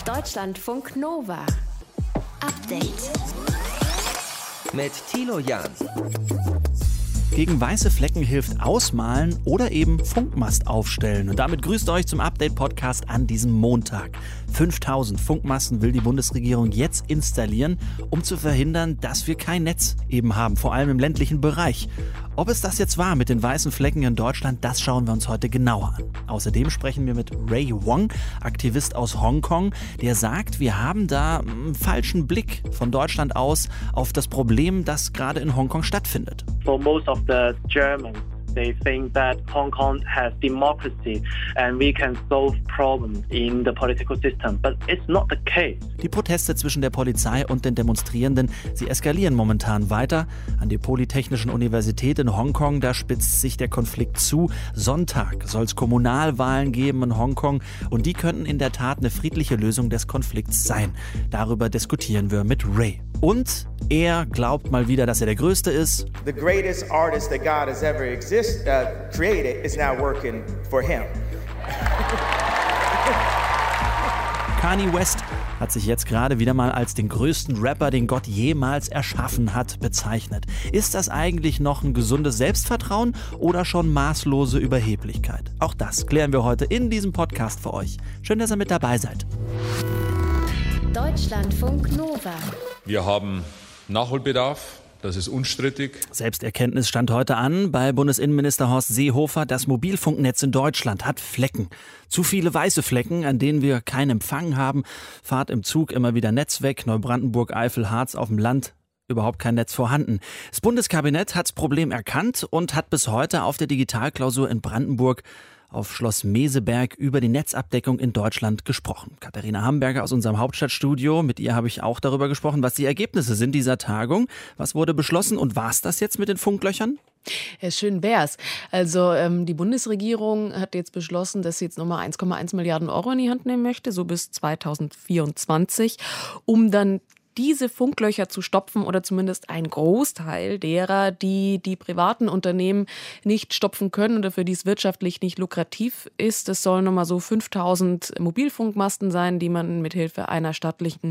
Deutschlandfunk Nova. Update. Mit Thilo Jahn. Gegen weiße Flecken hilft Ausmalen oder eben Funkmast aufstellen. Und damit grüßt euch zum Update-Podcast an diesem Montag. 5000 Funkmasten will die Bundesregierung jetzt installieren, um zu verhindern, dass wir kein Netz eben haben, vor allem im ländlichen Bereich. Ob es das jetzt war mit den weißen Flecken in Deutschland, das schauen wir uns heute genauer an. Außerdem sprechen wir mit Ray Wong, Aktivist aus Hongkong, der sagt, wir haben da einen falschen Blick von Deutschland aus auf das Problem, das gerade in Hongkong stattfindet. For most of the Germans, they think that Hong Kong has democracy and we can solve problems in the political system, but it's not the case. Die Proteste zwischen der Polizei und den Demonstrierenden, sie eskalieren momentan weiter. An der Polytechnischen Universität in Hongkong, da spitzt sich der Konflikt zu. Sonntag soll es Kommunalwahlen geben in Hongkong und die könnten in der Tat eine friedliche Lösung des Konflikts sein. Darüber diskutieren wir mit Ray. Und er glaubt mal wieder, dass er der Größte ist. The greatest artist that God has ever created is now working for him. Kanye West hat sich jetzt gerade wieder mal als den größten Rapper, den Gott jemals erschaffen hat, bezeichnet. Ist das eigentlich noch ein gesundes Selbstvertrauen oder schon maßlose Überheblichkeit? Auch das klären wir heute in diesem Podcast für euch. Schön, dass ihr mit dabei seid. Deutschlandfunk Nova. Wir haben Nachholbedarf, das ist unstrittig. Selbsterkenntnis stand heute an bei Bundesinnenminister Horst Seehofer. Das Mobilfunknetz in Deutschland hat Flecken. Zu viele weiße Flecken, an denen wir keinen Empfang haben. Fahrt im Zug immer wieder Netz weg. Neubrandenburg, Eifel, Harz auf dem Land. Überhaupt kein Netz vorhanden. Das Bundeskabinett hat das Problem erkannt und hat bis heute auf der Digitalklausur in Brandenburg auf Schloss Meseberg über die Netzabdeckung in Deutschland gesprochen. Katharina Hamburger aus unserem Hauptstadtstudio, mit ihr habe ich auch darüber gesprochen, was die Ergebnisse sind dieser Tagung. Was wurde beschlossen und war es das jetzt mit den Funklöchern? Ja, schön wär's. Also die Bundesregierung hat jetzt beschlossen, dass sie jetzt nochmal 1,1 Milliarden Euro in die Hand nehmen möchte, so bis 2024, um dann diese Funklöcher zu stopfen oder zumindest ein Großteil derer, die privaten Unternehmen nicht stopfen können oder für die es wirtschaftlich nicht lukrativ ist. Es sollen nochmal so 5000 Mobilfunkmasten sein, die man mit Hilfe einer staatlichen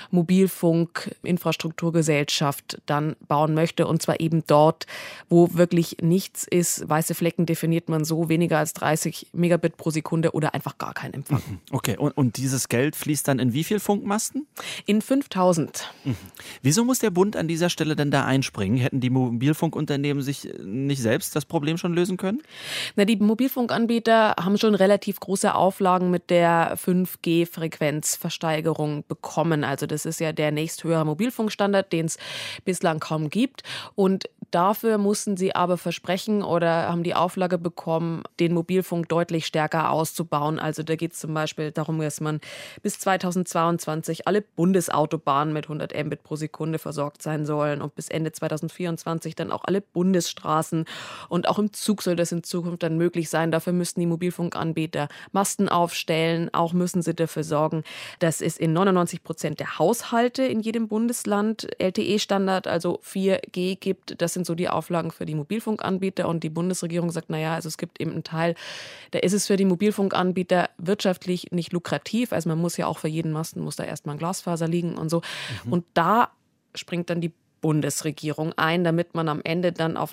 Mobilfunkinfrastrukturgesellschaft dann bauen möchte. Und zwar eben dort, wo wirklich nichts ist. Weiße Flecken definiert man so, weniger als 30 Megabit pro Sekunde oder einfach gar kein Empfang. Okay, und dieses Geld fließt dann in wie viel Funkmasten? In 5000. Wieso muss der Bund an dieser Stelle denn da einspringen? Hätten die Mobilfunkunternehmen sich nicht selbst das Problem schon lösen können? Na, die Mobilfunkanbieter haben schon relativ große Auflagen mit der 5G-Frequenzversteigerung bekommen. Also das ist ja der nächsthöhere Mobilfunkstandard, den es bislang kaum gibt. Und dafür mussten sie aber versprechen oder haben die Auflage bekommen, den Mobilfunk deutlich stärker auszubauen. Also da geht es zum Beispiel darum, dass man bis 2022 alle Bundesautobahnen mit 100 Mbit pro Sekunde versorgt sein sollen und bis Ende 2024 dann auch alle Bundesstraßen. Und auch im Zug soll das in Zukunft dann möglich sein. Dafür müssten die Mobilfunkanbieter Masten aufstellen. Auch müssen sie dafür sorgen, dass es in 99% der Haushalte in jedem Bundesland LTE-Standard, also 4G gibt. Das sind so die Auflagen für die Mobilfunkanbieter. Und die Bundesregierung sagt, naja, also es gibt eben einen Teil, da ist es für die Mobilfunkanbieter wirtschaftlich nicht lukrativ. Also man muss ja auch für jeden Masten, muss da erstmal ein Glasfaser liegen und so. Und da springt dann die Bundesregierung ein, damit man am Ende dann auf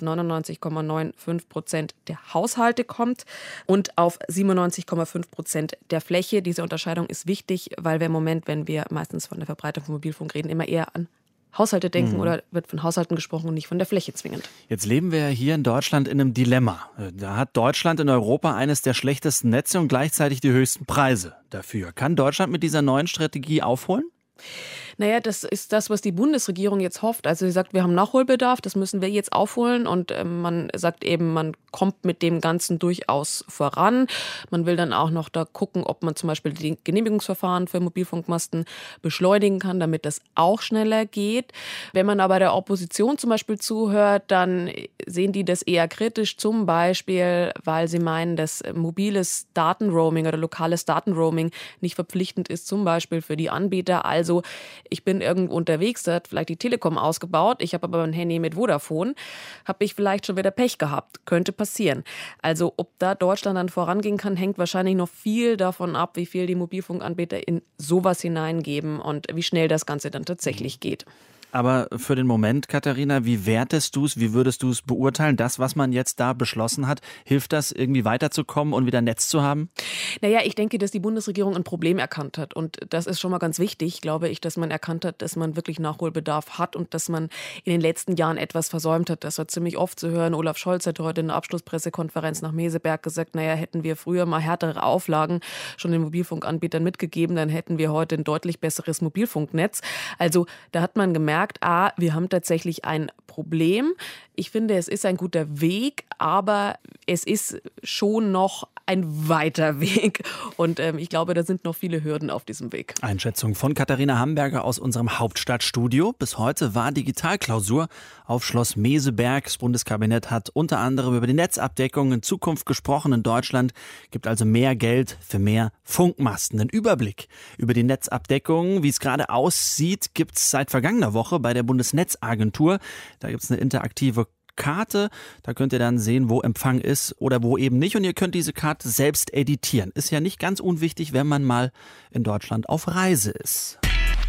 99,95% der Haushalte kommt und auf 97,5% der Fläche. Diese Unterscheidung ist wichtig, weil wir im Moment, wenn wir meistens von der Verbreitung von Mobilfunk reden, immer eher an Haushalte denken oder wird von Haushalten gesprochen und nicht von der Fläche zwingend. Jetzt leben wir ja hier in Deutschland in einem Dilemma. Da hat Deutschland in Europa eines der schlechtesten Netze und gleichzeitig die höchsten Preise dafür. Kann Deutschland mit dieser neuen Strategie aufholen? Naja, das ist das, was die Bundesregierung jetzt hofft. Also sie sagt, wir haben Nachholbedarf, das müssen wir jetzt aufholen. Und man sagt eben, man kommt mit dem Ganzen durchaus voran. Man will dann auch noch da gucken, ob man zum Beispiel die Genehmigungsverfahren für Mobilfunkmasten beschleunigen kann, damit das auch schneller geht. Wenn man aber der Opposition zum Beispiel zuhört, dann sehen die das eher kritisch, zum Beispiel, weil sie meinen, dass mobiles Datenroaming oder lokales Datenroaming nicht verpflichtend ist, zum Beispiel für die Anbieter. Also ich bin irgendwo unterwegs, da hat vielleicht die Telekom ausgebaut, ich habe aber ein Handy mit Vodafone, habe ich vielleicht schon wieder Pech gehabt. Könnte passieren. Also ob da Deutschland dann vorangehen kann, hängt wahrscheinlich noch viel davon ab, wie viel die Mobilfunkanbieter in sowas hineingeben und wie schnell das Ganze dann tatsächlich geht. Aber für den Moment, Katharina, wie wertest du es, wie würdest du es beurteilen? Das, was man jetzt da beschlossen hat, hilft das irgendwie weiterzukommen und wieder Netz zu haben? Naja, ich denke, dass die Bundesregierung ein Problem erkannt hat. Und das ist schon mal ganz wichtig, glaube ich, dass man erkannt hat, dass man wirklich Nachholbedarf hat und dass man in den letzten Jahren etwas versäumt hat. Das war ziemlich oft zu hören. Olaf Scholz hat heute in der Abschlusspressekonferenz nach Meseberg gesagt, naja, hätten wir früher mal härtere Auflagen schon den Mobilfunkanbietern mitgegeben, dann hätten wir heute ein deutlich besseres Mobilfunknetz. Also da hat man gemerkt, wir haben tatsächlich ein Problem. Ich finde, es ist ein guter Weg, aber es ist schon noch ein weiter Weg. Und ich glaube, da sind noch viele Hürden auf diesem Weg. Einschätzung von Katharina Hamberger aus unserem Hauptstadtstudio. Bis heute war Digitalklausur auf Schloss Meseberg. Das Bundeskabinett hat unter anderem über die Netzabdeckung in Zukunft gesprochen in Deutschland. Gibt also mehr Geld für mehr Funkmasten. Einen Überblick über die Netzabdeckung, wie es gerade aussieht, gibt es seit vergangener Woche bei der Bundesnetzagentur. Da gibt es eine interaktive Karte, da könnt ihr dann sehen, wo Empfang ist oder wo eben nicht und ihr könnt diese Karte selbst editieren. Ist ja nicht ganz unwichtig, wenn man mal in Deutschland auf Reise ist.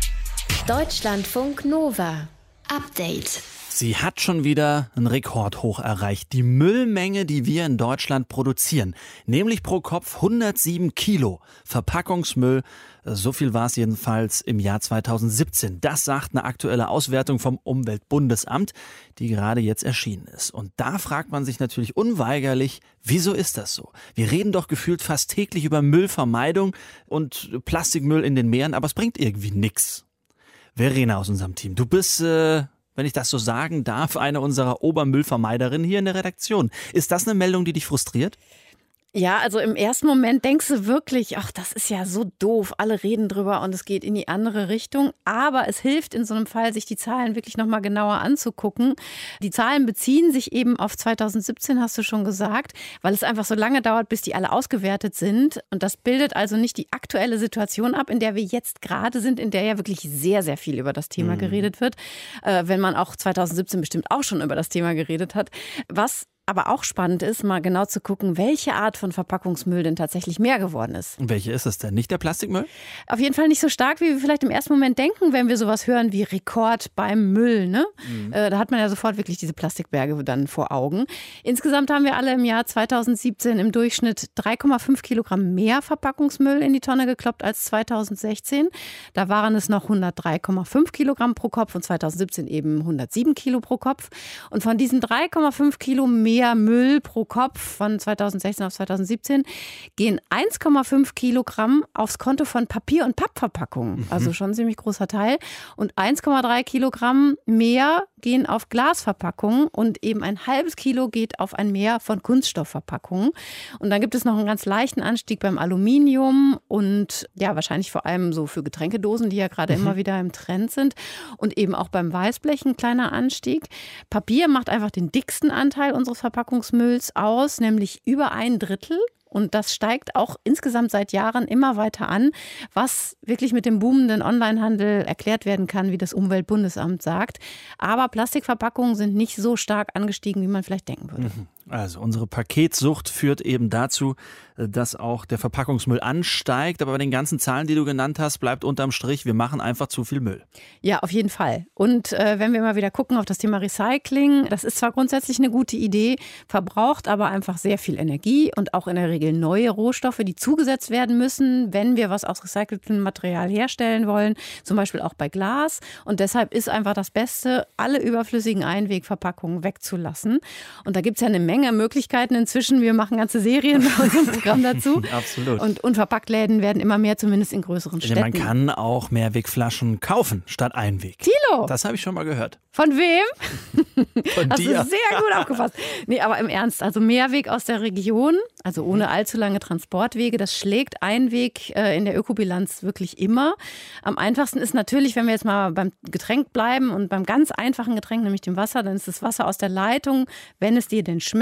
Deutschlandfunk Nova. Update. Sie hat schon wieder einen Rekordhoch erreicht. Die Müllmenge, die wir in Deutschland produzieren. Nämlich pro Kopf 107 Kilo Verpackungsmüll. So viel war es jedenfalls im Jahr 2017. Das sagt eine aktuelle Auswertung vom Umweltbundesamt, die gerade jetzt erschienen ist. Und da fragt man sich natürlich unweigerlich, wieso ist das so? Wir reden doch gefühlt fast täglich über Müllvermeidung und Plastikmüll in den Meeren, aber es bringt irgendwie nichts. Verena aus unserem Team, du bist, wenn ich das so sagen darf, eine unserer Obermüllvermeiderinnen hier in der Redaktion. Ist das eine Meldung, die dich frustriert? Ja, also im ersten Moment denkst du wirklich, ach, das ist ja so doof, alle reden drüber und es geht in die andere Richtung. Aber es hilft in so einem Fall, sich die Zahlen wirklich nochmal genauer anzugucken. Die Zahlen beziehen sich eben auf 2017, hast du schon gesagt, weil es einfach so lange dauert, bis die alle ausgewertet sind. Und das bildet also nicht die aktuelle Situation ab, in der wir jetzt gerade sind, in der ja wirklich sehr, sehr viel über das Thema geredet wird. Wenn man auch 2017 bestimmt auch schon über das Thema geredet hat. Was aber auch spannend ist, mal genau zu gucken, welche Art von Verpackungsmüll denn tatsächlich mehr geworden ist. Und welche ist es denn? Nicht der Plastikmüll? Auf jeden Fall nicht so stark, wie wir vielleicht im ersten Moment denken, wenn wir sowas hören wie Rekord beim Müll. Ne? Da hat man ja sofort wirklich diese Plastikberge dann vor Augen. Insgesamt haben wir alle im Jahr 2017 im Durchschnitt 3,5 Kilogramm mehr Verpackungsmüll in die Tonne gekloppt als 2016. Da waren es noch 103,5 Kilogramm pro Kopf und 2017 eben 107 Kilo pro Kopf. Und von diesen 3,5 Kilo mehr Müll pro Kopf von 2016 auf 2017 gehen 1,5 Kilogramm aufs Konto von Papier- und Pappverpackungen. Also schon ein ziemlich großer Teil. Und 1,3 Kilogramm mehr gehen auf Glasverpackungen und eben ein halbes Kilo geht auf ein Mehr von Kunststoffverpackungen. Und dann gibt es noch einen ganz leichten Anstieg beim Aluminium und ja, wahrscheinlich vor allem so für Getränkedosen, die ja gerade immer wieder im Trend sind. Und eben auch beim Weißblech ein kleiner Anstieg. Papier macht einfach den dicksten Anteil unseres Verpackungsmülls aus, nämlich über 1/3. Und das steigt auch insgesamt seit Jahren immer weiter an, was wirklich mit dem boomenden Onlinehandel erklärt werden kann, wie das Umweltbundesamt sagt. Aber Plastikverpackungen sind nicht so stark angestiegen, wie man vielleicht denken würde. Also unsere Paketsucht führt eben dazu, dass auch der Verpackungsmüll ansteigt. Aber bei den ganzen Zahlen, die du genannt hast, bleibt unterm Strich, wir machen einfach zu viel Müll. Ja, auf jeden Fall. Und wenn wir mal wieder gucken auf das Thema Recycling, das ist zwar grundsätzlich eine gute Idee, verbraucht aber einfach sehr viel Energie und auch in der Regel neue Rohstoffe, die zugesetzt werden müssen, wenn wir was aus recyceltem Material herstellen wollen, zum Beispiel auch bei Glas. Und deshalb ist einfach das Beste, alle überflüssigen Einwegverpackungen wegzulassen. Und da gibt es ja eine Menge Möglichkeiten inzwischen. Wir machen ganze Serien bei unserem Programm dazu. Absolut. Und Unverpacktläden werden immer mehr, zumindest in größeren Städten. Man kann auch Mehrwegflaschen kaufen statt Einweg. Thilo! Das habe ich schon mal gehört. Von wem? Von dir. Hast du sehr gut aufgepasst. Nee, aber im Ernst, also Mehrweg aus der Region, also ohne allzu lange Transportwege, das schlägt Einweg in der Ökobilanz wirklich immer. Am einfachsten ist natürlich, wenn wir jetzt mal beim Getränk bleiben und beim ganz einfachen Getränk, nämlich dem Wasser, dann ist das Wasser aus der Leitung, wenn es dir denn schmeckt.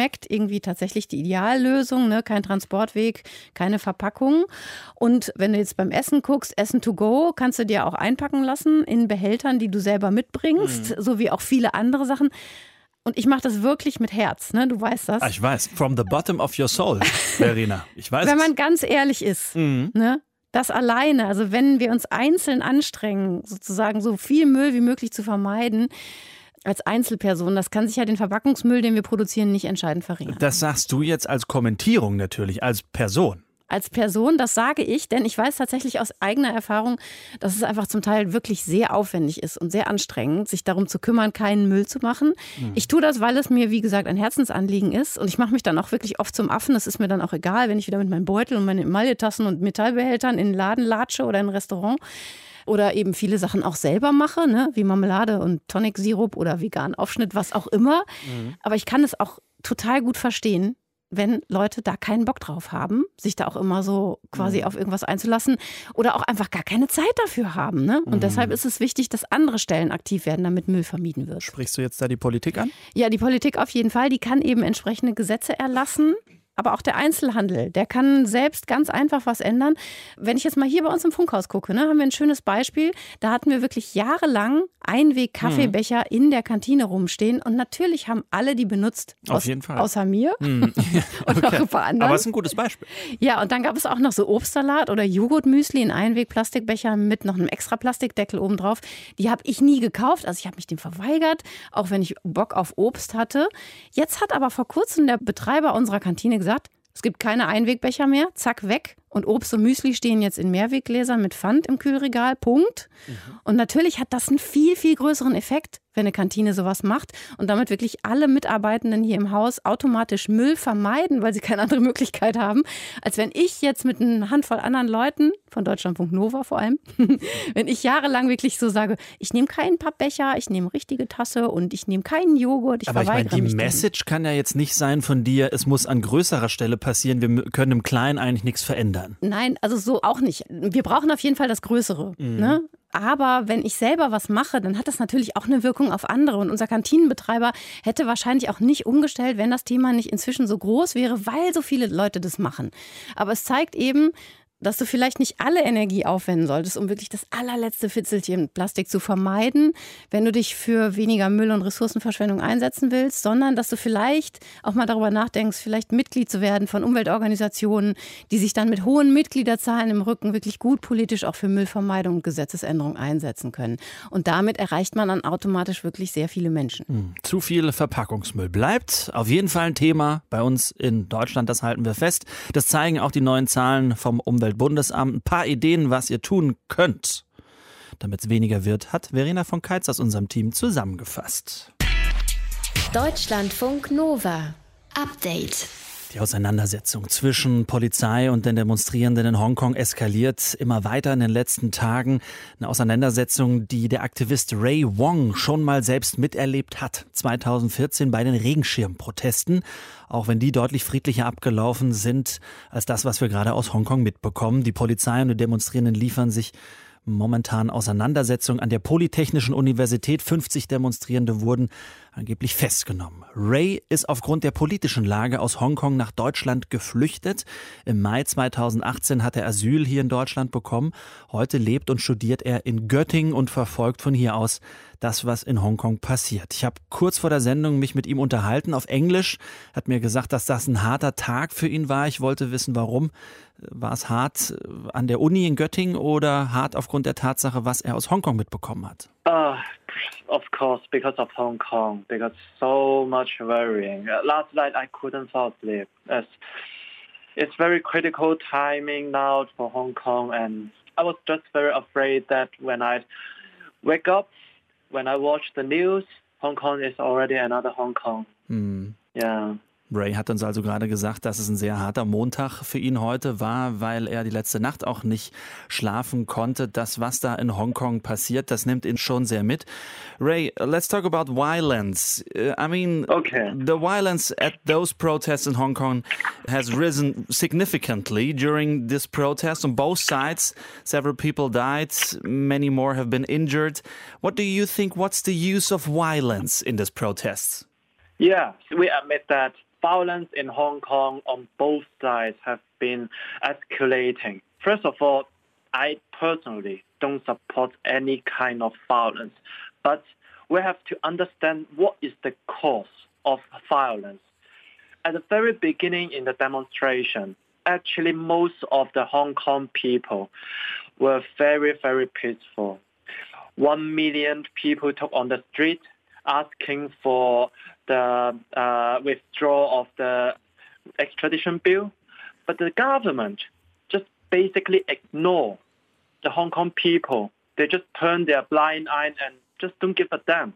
schmeckt irgendwie tatsächlich die Ideallösung, ne? Kein Transportweg, keine Verpackung. Und wenn du jetzt beim Essen guckst, Essen to go, kannst du dir auch einpacken lassen in Behältern, die du selber mitbringst, so wie auch viele andere Sachen. Und ich mache das wirklich mit Herz, ne? Du weißt das. Ich weiß, from the bottom of your soul, Verena. Ich weiß. Wenn man ganz ehrlich ist, ne? Das alleine, also wenn wir uns einzeln anstrengen, sozusagen so viel Müll wie möglich zu vermeiden, als Einzelperson, das kann sich ja den Verpackungsmüll, den wir produzieren, nicht entscheidend verringern. Das sagst du jetzt als Kommentierung natürlich, als Person. Als Person, das sage ich, denn ich weiß tatsächlich aus eigener Erfahrung, dass es einfach zum Teil wirklich sehr aufwendig ist und sehr anstrengend, sich darum zu kümmern, keinen Müll zu machen. Ich tue das, weil es mir, wie gesagt, ein Herzensanliegen ist und ich mache mich dann auch wirklich oft zum Affen. Das ist mir dann auch egal, wenn ich wieder mit meinem Beutel und meinen Emailletassen und Metallbehältern in den Laden latsche oder in ein Restaurant. Oder eben viele Sachen auch selber mache, ne? Wie Marmelade und Tonic-Sirup oder veganen Aufschnitt, was auch immer. Aber ich kann es auch total gut verstehen, wenn Leute da keinen Bock drauf haben, sich da auch immer so quasi auf irgendwas einzulassen oder auch einfach gar keine Zeit dafür haben. Ne? Und deshalb ist es wichtig, dass andere Stellen aktiv werden, damit Müll vermieden wird. Sprichst du jetzt da die Politik an? Ja, die Politik auf jeden Fall. Die kann eben entsprechende Gesetze erlassen. Aber auch der Einzelhandel, der kann selbst ganz einfach was ändern. Wenn ich jetzt mal hier bei uns im Funkhaus gucke, ne, haben wir ein schönes Beispiel. Da hatten wir wirklich jahrelang Einweg-Kaffeebecher in der Kantine rumstehen. Und natürlich haben alle die benutzt. Auf jeden Fall. Außer mir und noch ein paar anderen. Aber es ist ein gutes Beispiel. Ja, und dann gab es auch noch so Obstsalat oder Joghurtmüsli in Einweg-Plastikbechern mit noch einem extra Plastikdeckel obendrauf. Die habe ich nie gekauft. Also ich habe mich dem verweigert, auch wenn ich Bock auf Obst hatte. Jetzt hat aber vor kurzem der Betreiber unserer Kantine gesagt, es gibt keine Einwegbecher mehr, zack, weg. Und Obst und Müsli stehen jetzt in Mehrweggläsern mit Pfand im Kühlregal, Punkt. Und natürlich hat das einen viel, viel größeren Effekt, wenn eine Kantine sowas macht und damit wirklich alle Mitarbeitenden hier im Haus automatisch Müll vermeiden, weil sie keine andere Möglichkeit haben, als wenn ich jetzt mit einer Handvoll anderen Leuten, von Deutschlandfunk Nova vor allem, wenn ich jahrelang wirklich so sage, ich nehme keinen Pappbecher, ich nehme richtige Tasse und ich nehme keinen Joghurt, Aber ich meine, die Message kann ja jetzt nicht sein von dir, es muss an größerer Stelle passieren, wir können im Kleinen eigentlich nichts verändern. Nein, also so auch nicht. Wir brauchen auf jeden Fall das Größere. Ne? Aber wenn ich selber was mache, dann hat das natürlich auch eine Wirkung auf andere. Und unser Kantinenbetreiber hätte wahrscheinlich auch nicht umgestellt, wenn das Thema nicht inzwischen so groß wäre, weil so viele Leute das machen. Aber es zeigt eben, dass du vielleicht nicht alle Energie aufwenden solltest, um wirklich das allerletzte Fitzelchen Plastik zu vermeiden, wenn du dich für weniger Müll- und Ressourcenverschwendung einsetzen willst, sondern dass du vielleicht auch mal darüber nachdenkst, vielleicht Mitglied zu werden von Umweltorganisationen, die sich dann mit hohen Mitgliederzahlen im Rücken wirklich gut politisch auch für Müllvermeidung und Gesetzesänderung einsetzen können. Und damit erreicht man dann automatisch wirklich sehr viele Menschen. Zu viel Verpackungsmüll bleibt auf jeden Fall ein Thema bei uns in Deutschland, das halten wir fest. Das zeigen auch die neuen Zahlen vom Umweltbundesamt. Ein paar Ideen, was ihr tun könnt, damit es weniger wird, hat Verena von Keitz aus unserem Team zusammengefasst. Deutschlandfunk Nova. Update. Die Auseinandersetzung zwischen Polizei und den Demonstrierenden in Hongkong eskaliert immer weiter in den letzten Tagen. Eine Auseinandersetzung, die der Aktivist Ray Wong schon mal selbst miterlebt hat. 2014 bei den Regenschirmprotesten. Auch wenn die deutlich friedlicher abgelaufen sind als das, was wir gerade aus Hongkong mitbekommen. Die Polizei und die Demonstrierenden liefern sich momentan Auseinandersetzungen an der Polytechnischen Universität. 50 Demonstrierende wurden angeblich festgenommen. Ray ist aufgrund der politischen Lage aus Hongkong nach Deutschland geflüchtet. Im Mai 2018 hat er Asyl hier in Deutschland bekommen. Heute lebt und studiert er in Göttingen und verfolgt von hier aus das, was in Hongkong passiert. Ich habe kurz vor der Sendung mich mit ihm unterhalten auf Englisch. Hat mir gesagt, dass das ein harter Tag für ihn war. Ich wollte wissen, warum. War es hart an der Uni in Göttingen oder hart aufgrund der Tatsache, was er aus Hongkong mitbekommen hat? Of course, because of Hong Kong, because so much worrying. Last night I couldn't fall asleep. It's very critical timing now for Hong Kong, and I was just very afraid that when I wake up, when I watch the news, Hong Kong is already another Hong Kong. Yeah. Ray hat uns also gerade gesagt, dass es ein sehr harter Montag für ihn heute war, weil er die letzte Nacht auch nicht schlafen konnte. Das, was da in Hongkong passiert, das nimmt ihn schon sehr mit. Ray, let's talk about violence. The violence at those protests in Hong Kong has risen significantly during this protest on both sides. Several people died, many more have been injured. What do you think, what's the use of violence in these protests? Yeah, we admit that violence in Hong Kong on both sides have been escalating. First of all, I personally don't support any kind of violence, but we have to understand what is the cause of violence. At the very beginning in the demonstration, actually most of the Hong Kong people were very, very peaceful. 1 million people took on the street asking for the withdrawal of the extradition bill. But the government just basically ignore the Hong Kong people. They just turn their blind eye and just don't give a damn.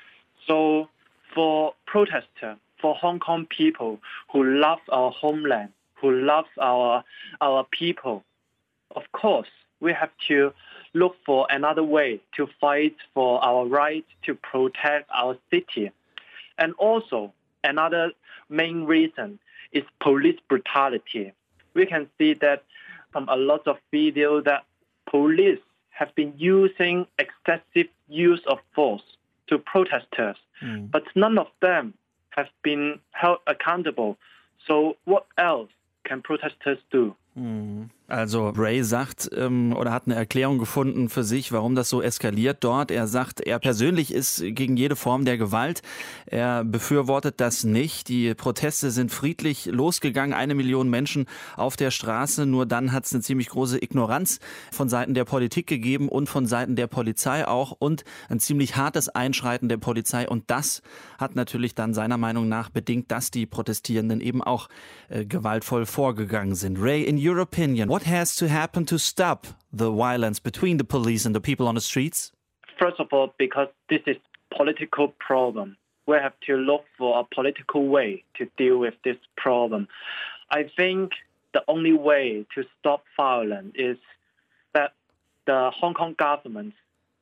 So for protesters, for Hong Kong people who love our homeland, who love our people, of course, we have to look for another way to fight for our right to protect our city. And also, another main reason is police brutality. We can see that from a lot of videos that police have been using excessive use of force to protesters, but none of them have been held accountable. So what else can protesters do? Also Ray sagt oder hat eine Erklärung gefunden für sich, warum das so eskaliert dort. Er sagt, er persönlich ist gegen jede Form der Gewalt. Er befürwortet das nicht. Die Proteste sind friedlich losgegangen. 1 Million Menschen auf der Straße. Nur dann hat es eine ziemlich große Ignoranz von Seiten der Politik gegeben und von Seiten der Polizei auch und ein ziemlich hartes Einschreiten der Polizei. Und das hat natürlich dann seiner Meinung nach bedingt, dass die Protestierenden eben auch gewaltvoll vorgegangen sind. Ray, in your opinion, what has to happen to stop the violence between the police and the people on the streets? First of all, because this is a political problem, we have to look for a political way to deal with this problem. I think the only way to stop violence is that the Hong Kong government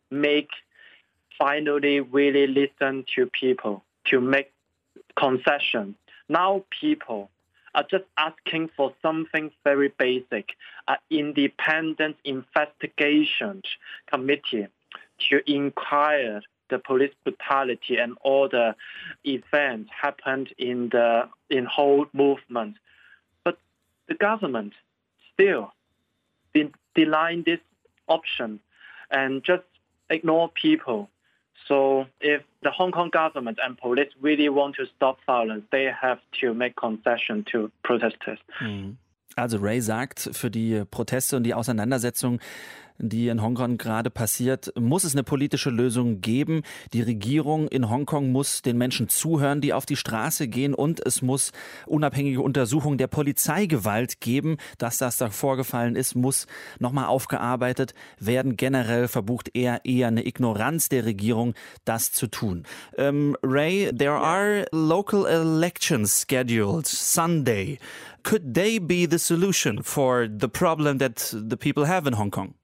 finally really listen to people, to make concessions. Now people are just asking for something very basic, an independent investigation committee to inquire the police brutality and all the events happened in whole movement. But the government still denied this option and just ignore people. So if the Hong Kong government and police really want to stop violence, they have to make concession to protesters. Also Ray sagt, für die Proteste und die Auseinandersetzung, die in Hongkong gerade passiert, muss es eine politische Lösung geben. Die Regierung in Hongkong muss den Menschen zuhören, die auf die Straße gehen, und es muss unabhängige Untersuchungen der Polizeigewalt geben. Dass das da vorgefallen ist, muss nochmal aufgearbeitet werden. Generell verbucht er eher eine Ignoranz der Regierung, das zu tun. Ray, there are local elections scheduled Sunday. Could they be the solution for the problem that the people have in Hong Kong?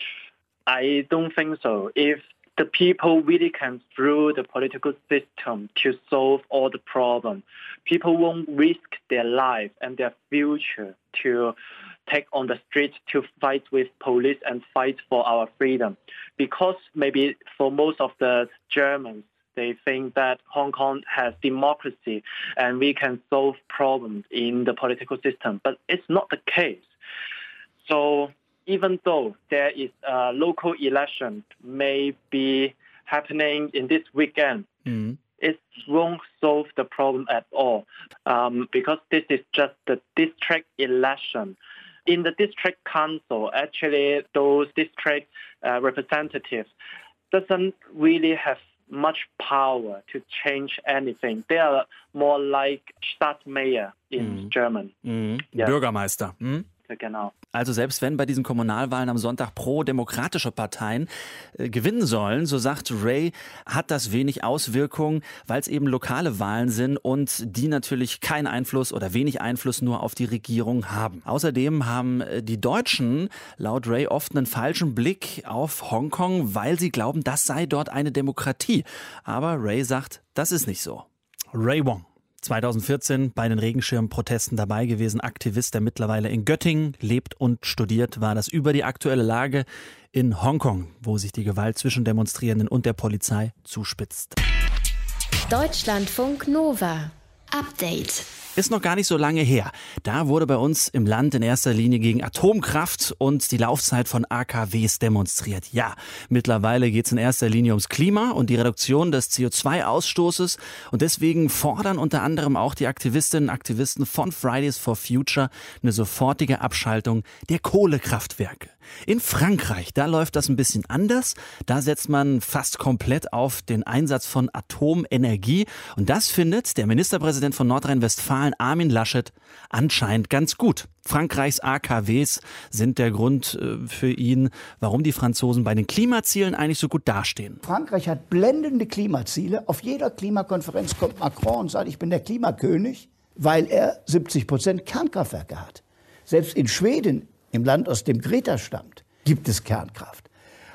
I don't think so. If the people really can through the political system to solve all the problems, people won't risk their life and their future to take on the street to fight with police and fight for our freedom. Because maybe for most of the Germans, they think that Hong Kong has democracy and we can solve problems in the political system. But it's not the case. So even though there is a local election may be happening in this weekend, it won't solve the problem at all because this is just the district election. In the district council, actually, those district representatives doesn't really have much power to change anything. They are more like Stadtmayor in German. Yes. Bürgermeister. Genau. Also selbst wenn bei diesen Kommunalwahlen am Sonntag pro-demokratische Parteien gewinnen sollen, so sagt Ray, hat das wenig Auswirkungen, weil es eben lokale Wahlen sind und die natürlich keinen Einfluss oder wenig Einfluss nur auf die Regierung haben. Außerdem haben die Deutschen laut Ray oft einen falschen Blick auf Hongkong, weil sie glauben, das sei dort eine Demokratie. Aber Ray sagt, das ist nicht so. Ray Wong. 2014 bei den Regenschirmprotesten dabei gewesen, Aktivist, der mittlerweile in Göttingen lebt und studiert, war das über die aktuelle Lage in Hongkong, wo sich die Gewalt zwischen Demonstrierenden und der Polizei zuspitzt. Deutschlandfunk Nova. Update. Ist noch gar nicht so lange her. Da wurde bei uns im Land in erster Linie gegen Atomkraft und die Laufzeit von AKWs demonstriert. Ja, mittlerweile geht es in erster Linie ums Klima und die Reduktion des CO2-Ausstoßes. Und deswegen fordern unter anderem auch die Aktivistinnen und Aktivisten von Fridays for Future eine sofortige Abschaltung der Kohlekraftwerke. In Frankreich, da läuft das ein bisschen anders. Da setzt man fast komplett auf den Einsatz von Atomenergie. Und das findet der Ministerpräsident von Nordrhein-Westfalen, Armin Laschet, anscheinend ganz gut. Frankreichs AKWs sind der Grund für ihn, warum die Franzosen bei den Klimazielen eigentlich so gut dastehen. Frankreich hat blendende Klimaziele. Auf jeder Klimakonferenz kommt Macron und sagt, ich bin der Klimakönig, weil er 70% Kernkraftwerke hat. Selbst in Schweden, im Land, aus dem Greta stammt, gibt es Kernkraft.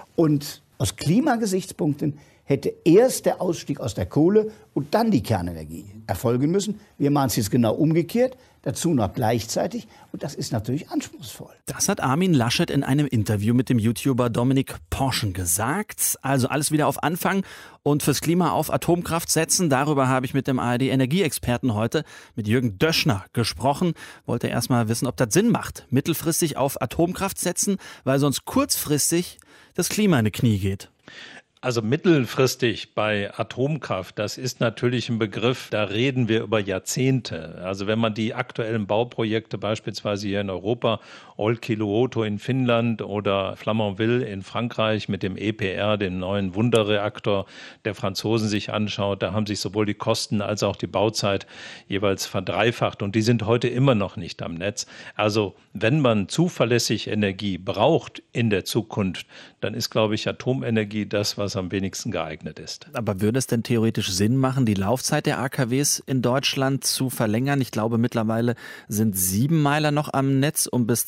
Und aus Klimagesichtspunkten hätte erst der Ausstieg aus der Kohle und dann die Kernenergie erfolgen müssen. Wir machen es jetzt genau umgekehrt, dazu noch gleichzeitig. Und das ist natürlich anspruchsvoll. Das hat Armin Laschet in einem Interview mit dem YouTuber Dominik Porschen gesagt. Also alles wieder auf Anfang und fürs Klima auf Atomkraft setzen. Darüber habe ich mit dem ARD-Energieexperten heute, mit Jürgen Döschner, gesprochen. Wollte erst mal wissen, ob das Sinn macht, mittelfristig auf Atomkraft setzen, weil sonst kurzfristig das Klima in die Knie geht. Also mittelfristig bei Atomkraft, das ist natürlich ein Begriff, da reden wir über Jahrzehnte. Also wenn man die aktuellen Bauprojekte beispielsweise hier in Europa, Olkiluoto in Finnland oder Flamanville in Frankreich mit dem EPR, dem neuen Wunderreaktor der Franzosen sich anschaut, da haben sich sowohl die Kosten als auch die Bauzeit jeweils verdreifacht und die sind heute immer noch nicht am Netz. Also wenn man zuverlässig Energie braucht in der Zukunft, dann ist, glaube ich, Atomenergie das, was am wenigsten geeignet ist. Aber würde es denn theoretisch Sinn machen, die Laufzeit der AKWs in Deutschland zu verlängern? Ich glaube, mittlerweile sind 7 Meiler noch am Netz und bis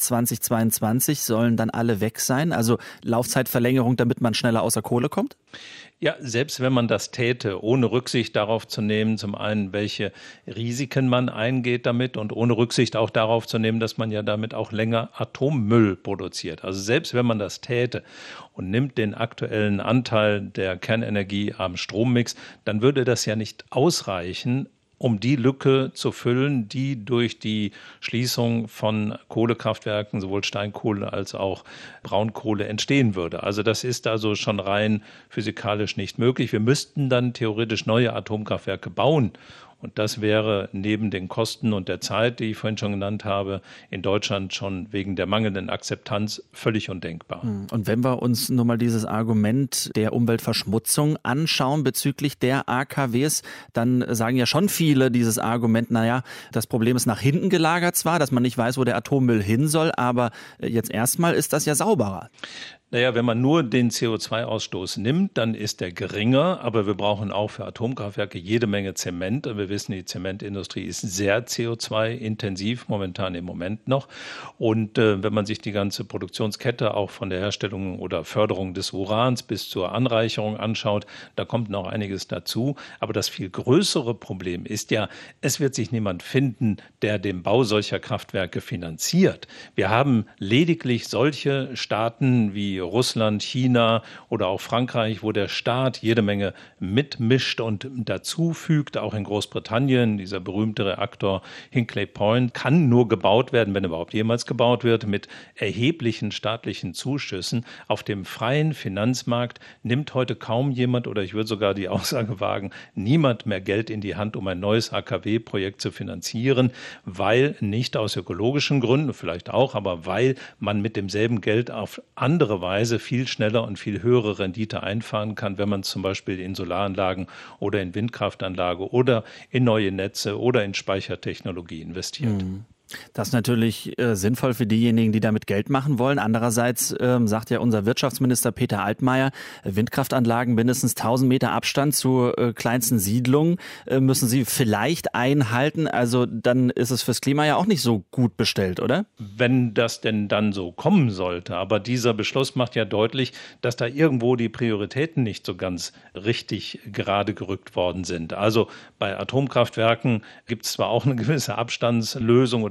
2022 sollen dann alle weg sein. Also Laufzeitverlängerung, damit man schneller außer Kohle kommt? Ja, selbst wenn man das täte, ohne Rücksicht darauf zu nehmen, zum einen, welche Risiken man eingeht damit und ohne Rücksicht auch darauf zu nehmen, dass man ja damit auch länger Atommüll produziert. Also selbst wenn man das täte und nimmt den aktuellen Anteil der Kernenergie am Strommix, dann würde das ja nicht ausreichen, um die Lücke zu füllen, die durch die Schließung von Kohlekraftwerken, sowohl Steinkohle als auch Braunkohle, entstehen würde. Also das ist also schon rein physikalisch nicht möglich. Wir müssten dann theoretisch neue Atomkraftwerke bauen. Und das wäre neben den Kosten und der Zeit, die ich vorhin schon genannt habe, in Deutschland schon wegen der mangelnden Akzeptanz völlig undenkbar. Und wenn wir uns nun mal dieses Argument der Umweltverschmutzung anschauen bezüglich der AKWs, dann sagen ja schon viele dieses Argument, naja, das Problem ist nach hinten gelagert zwar, dass man nicht weiß, wo der Atommüll hin soll, aber jetzt erstmal ist das ja sauberer. Naja, wenn man nur den CO2-Ausstoß nimmt, dann ist der geringer, aber wir brauchen auch für Atomkraftwerke jede Menge Zement. Wir wissen, die Zementindustrie ist sehr CO2-intensiv, momentan im Moment noch. Und wenn man sich die ganze Produktionskette auch von der Herstellung oder Förderung des Urans bis zur Anreicherung anschaut, da kommt noch einiges dazu. Aber das viel größere Problem ist ja, es wird sich niemand finden, der den Bau solcher Kraftwerke finanziert. Wir haben lediglich solche Staaten wie Russland, China oder auch Frankreich, wo der Staat jede Menge mitmischt und dazufügt. Auch in Großbritannien, dieser berühmte Reaktor Hinkley Point kann nur gebaut werden, wenn überhaupt jemals gebaut wird, mit erheblichen staatlichen Zuschüssen. Auf dem freien Finanzmarkt nimmt heute kaum jemand, oder ich würde sogar die Aussage wagen, niemand mehr Geld in die Hand, um ein neues AKW-Projekt zu finanzieren, weil nicht aus ökologischen Gründen, vielleicht auch, aber weil man mit demselben Geld auf andere Weise viel schneller und viel höhere Rendite einfahren kann, wenn man zum Beispiel in Solaranlagen oder in Windkraftanlagen oder in neue Netze oder in Speichertechnologie investiert. Das ist natürlich sinnvoll für diejenigen, die damit Geld machen wollen. Andererseits sagt ja unser Wirtschaftsminister Peter Altmaier, Windkraftanlagen mindestens 1000 Meter Abstand zur kleinsten Siedlung müssen sie vielleicht einhalten. Also dann ist es fürs Klima ja auch nicht so gut bestellt, oder? Wenn das denn dann so kommen sollte. Aber dieser Beschluss macht ja deutlich, dass da irgendwo die Prioritäten nicht so ganz richtig gerade gerückt worden sind. Also bei Atomkraftwerken gibt es zwar auch eine gewisse Abstandslösung oder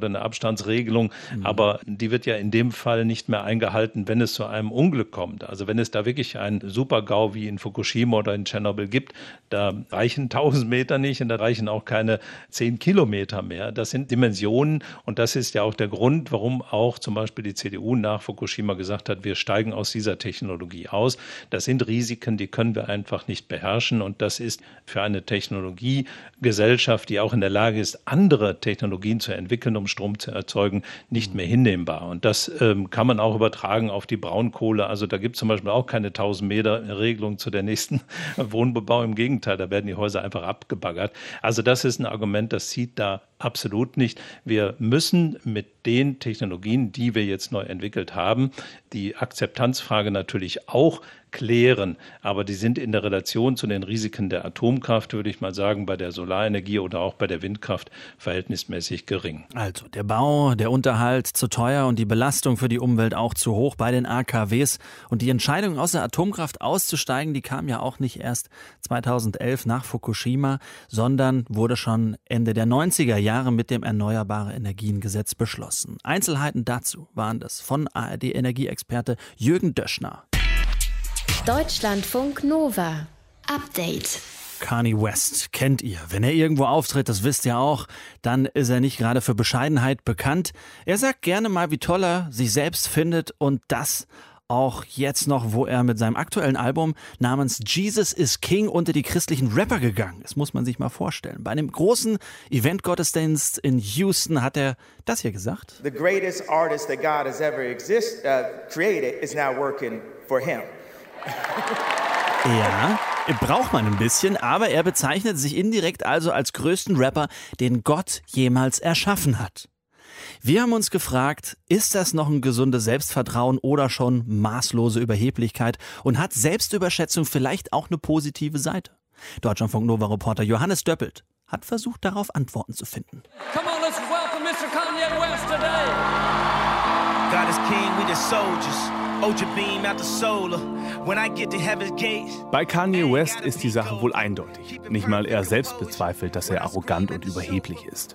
eine Abstandsregelung, aber die wird ja in dem Fall nicht mehr eingehalten, wenn es zu einem Unglück kommt. Also wenn es da wirklich einen Super-GAU wie in Fukushima oder in Tschernobyl gibt, da reichen 1000 Meter nicht und da reichen auch keine 10 Kilometer mehr. Das sind Dimensionen und das ist ja auch der Grund, warum auch zum Beispiel die CDU nach Fukushima gesagt hat, wir steigen aus dieser Technologie aus. Das sind Risiken, die können wir einfach nicht beherrschen und das ist für eine Technologiegesellschaft, die auch in der Lage ist, andere Technologien zu entwickeln, um Strom zu erzeugen, nicht mehr hinnehmbar. Und das kann man auch übertragen auf die Braunkohle. Also da gibt es zum Beispiel auch keine 1000 Meter Regelung zu der nächsten Wohnbebauung. Im Gegenteil, da werden die Häuser einfach abgebaggert. Also das ist ein Argument, das zieht da absolut nicht. Wir müssen mit den Technologien, die wir jetzt neu entwickelt haben, die Akzeptanzfrage natürlich auch klären. Aber die sind in der Relation zu den Risiken der Atomkraft, würde ich mal sagen, bei der Solarenergie oder auch bei der Windkraft verhältnismäßig gering. Also der Bau, der Unterhalt zu teuer und die Belastung für die Umwelt auch zu hoch bei den AKWs. Und die Entscheidung, aus der Atomkraft auszusteigen, die kam ja auch nicht erst 2011 nach Fukushima, sondern wurde schon Ende der 90er Jahre mit dem Erneuerbare-Energien-Gesetz beschlossen. Einzelheiten dazu waren das von ARD-Energieexperte Jürgen Döschner. Deutschlandfunk Nova. Update. Kanye West kennt ihr. Wenn er irgendwo auftritt, das wisst ihr auch, dann ist er nicht gerade für Bescheidenheit bekannt. Er sagt gerne mal, wie toll er sich selbst findet und das auch jetzt noch, wo er mit seinem aktuellen Album namens Jesus is King unter die christlichen Rapper gegangen ist. Muss man sich mal vorstellen. Bei einem großen Eventgottesdienst in Houston hat er das hier gesagt. The greatest artist that God has ever created is now working for him. Ja, braucht man ein bisschen, aber er bezeichnet sich indirekt also als größten Rapper, den Gott jemals erschaffen hat. Wir haben uns gefragt, ist das noch ein gesundes Selbstvertrauen oder schon maßlose Überheblichkeit und hat Selbstüberschätzung vielleicht auch eine positive Seite? Deutschlandfunk Nova-Reporter Johannes Döppelt hat versucht, darauf Antworten zu finden. Come on, let's welcome Mr. Kanye West today. God is king, we the soldiers. Bei Kanye West ist die Sache wohl eindeutig. Nicht mal er selbst bezweifelt, dass er arrogant und überheblich ist.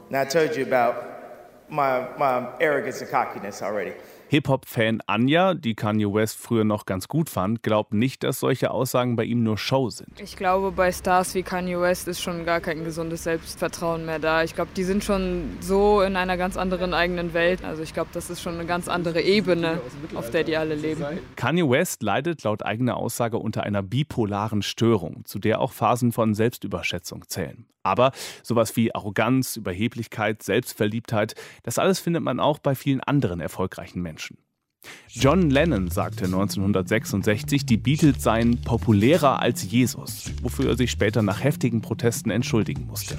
Hip-Hop-Fan Anja, die Kanye West früher noch ganz gut fand, glaubt nicht, dass solche Aussagen bei ihm nur Show sind. Ich glaube, bei Stars wie Kanye West ist schon gar kein gesundes Selbstvertrauen mehr da. Ich glaube, die sind schon so in einer ganz anderen eigenen Welt. Also ich glaube, das ist schon eine ganz andere Ebene, auf der die alle leben. Kanye West leidet laut eigener Aussage unter einer bipolaren Störung, zu der auch Phasen von Selbstüberschätzung zählen. Aber sowas wie Arroganz, Überheblichkeit, Selbstverliebtheit, das alles findet man auch bei vielen anderen erfolgreichen Menschen. John Lennon sagte 1966, die Beatles seien populärer als Jesus, wofür er sich später nach heftigen Protesten entschuldigen musste.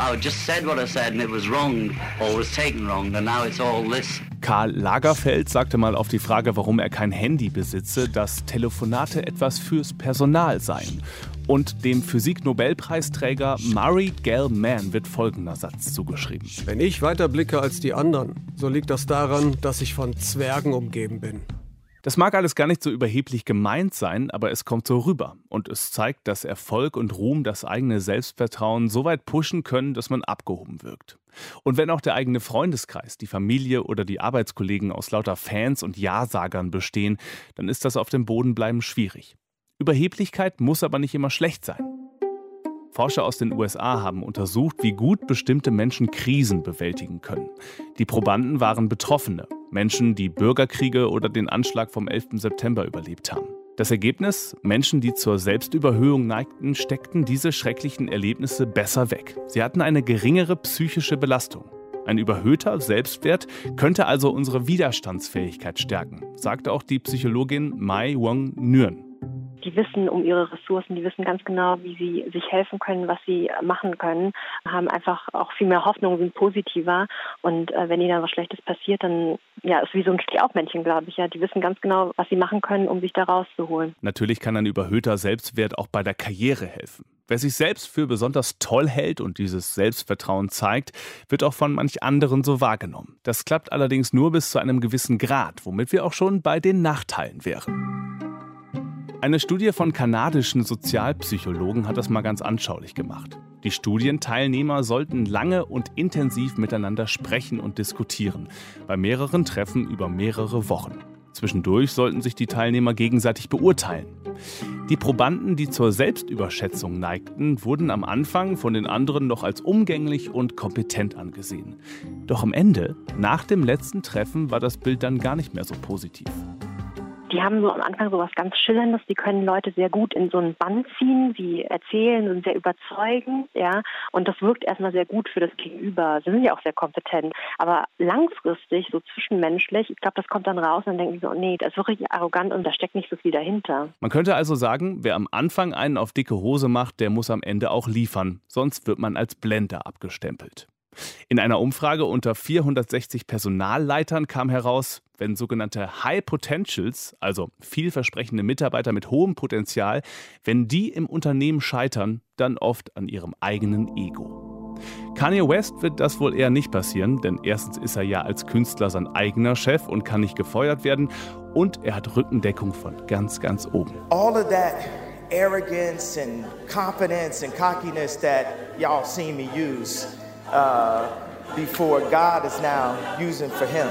Karl Lagerfeld sagte mal auf die Frage, warum er kein Handy besitze, dass Telefonate etwas fürs Personal seien. Und dem Physik-Nobelpreisträger Murray Gell-Mann wird folgender Satz zugeschrieben. Wenn ich weiter blicke als die anderen, so liegt das daran, dass ich von Zwergen umgeben bin. Das mag alles gar nicht so überheblich gemeint sein, aber es kommt so rüber. Und es zeigt, dass Erfolg und Ruhm das eigene Selbstvertrauen so weit pushen können, dass man abgehoben wirkt. Und wenn auch der eigene Freundeskreis, die Familie oder die Arbeitskollegen aus lauter Fans und Ja-Sagern bestehen, dann ist das auf dem Boden bleiben schwierig. Überheblichkeit muss aber nicht immer schlecht sein. Forscher aus den USA haben untersucht, wie gut bestimmte Menschen Krisen bewältigen können. Die Probanden waren Betroffene, Menschen, die Bürgerkriege oder den Anschlag vom 11. September überlebt haben. Das Ergebnis? Menschen, die zur Selbstüberhöhung neigten, steckten diese schrecklichen Erlebnisse besser weg. Sie hatten eine geringere psychische Belastung. Ein überhöhter Selbstwert könnte also unsere Widerstandsfähigkeit stärken, sagte auch die Psychologin Mai Wong Nguyen. Die wissen um ihre Ressourcen, die wissen ganz genau, wie sie sich helfen können, was sie machen können, haben einfach auch viel mehr Hoffnung, sind positiver. Und wenn ihnen dann was Schlechtes passiert, dann ist wie so ein Stehaufmännchen, glaube ich. Ja, die wissen ganz genau, was sie machen können, um sich da rauszuholen. Natürlich kann ein überhöhter Selbstwert auch bei der Karriere helfen. Wer sich selbst für besonders toll hält und dieses Selbstvertrauen zeigt, wird auch von manch anderen so wahrgenommen. Das klappt allerdings nur bis zu einem gewissen Grad, womit wir auch schon bei den Nachteilen wären. Eine Studie von kanadischen Sozialpsychologen hat das mal ganz anschaulich gemacht. Die Studienteilnehmer sollten lange und intensiv miteinander sprechen und diskutieren, bei mehreren Treffen über mehrere Wochen. Zwischendurch sollten sich die Teilnehmer gegenseitig beurteilen. Die Probanden, die zur Selbstüberschätzung neigten, wurden am Anfang von den anderen noch als umgänglich und kompetent angesehen. Doch am Ende, nach dem letzten Treffen, war das Bild dann gar nicht mehr so positiv. Die haben so am Anfang so was ganz Schillerndes, die können Leute sehr gut in so einen Bann ziehen, sie erzählen, sind sehr überzeugend, ja, und das wirkt erstmal sehr gut für das Gegenüber. Sie sind ja auch sehr kompetent, aber langfristig, so zwischenmenschlich, ich glaube, das kommt dann raus und dann denken die so, nee, das ist wirklich arrogant und da steckt nicht so viel dahinter. Man könnte also sagen, wer am Anfang einen auf dicke Hose macht, der muss am Ende auch liefern, sonst wird man als Blender abgestempelt. In einer Umfrage unter 460 Personalleitern kam heraus, wenn sogenannte High Potentials, also vielversprechende Mitarbeiter mit hohem Potenzial, wenn die im Unternehmen scheitern, dann oft an ihrem eigenen Ego. Kanye West wird das wohl eher nicht passieren, denn erstens ist er ja als Künstler sein eigener Chef und kann nicht gefeuert werden und er hat Rückendeckung von ganz, ganz oben. All of that arrogance and confidence and cockiness that y'all seen me use before, God is now using for him.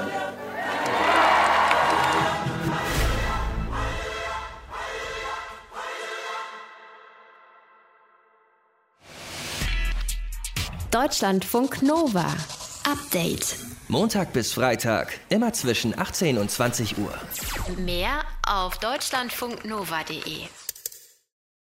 Deutschlandfunk Nova. Update. Montag bis Freitag, immer zwischen 18 und 20 Uhr. Mehr auf deutschlandfunknova.de.